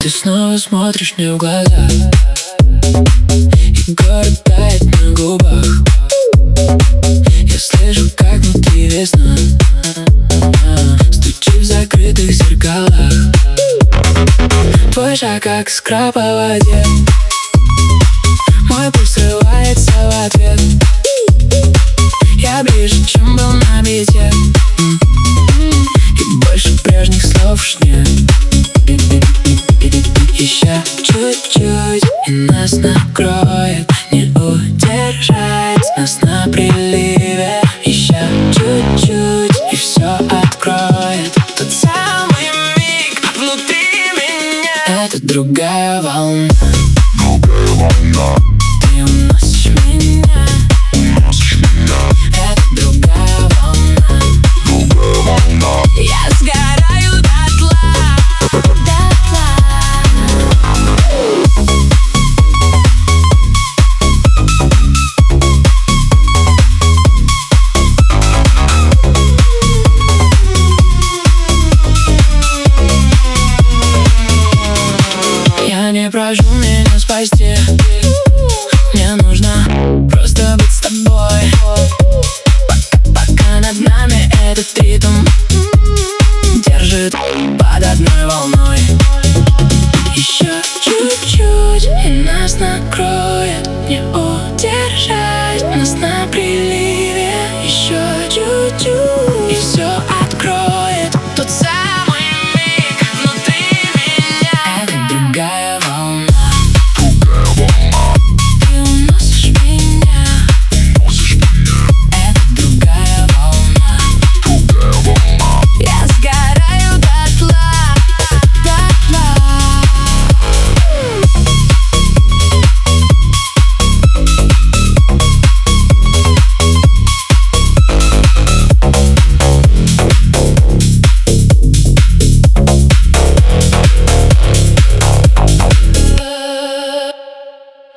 Ты снова смотришь мне в глаза, и город тает на губах. Я слышу, как внутри весна стучит в закрытых зеркалах. Твой шаг, как скраб по воде, мой пульс срывается в ответ. Я ближе, чем был на бите, и больше прежних слов уж нет. Еще чуть-чуть, и нас накроет, не удержать нас на приливе. Еще чуть-чуть, и все откроет тот самый миг внутри меня. Это другая волна. Ты уносишь меня. Это другая волна. Я сгораю дотла. Я не прошу меня спасти, мне нужно просто быть с тобой. Пока над нами этот ритм держит под одной волной. Еще чуть-чуть, и нас накроет, не удержать.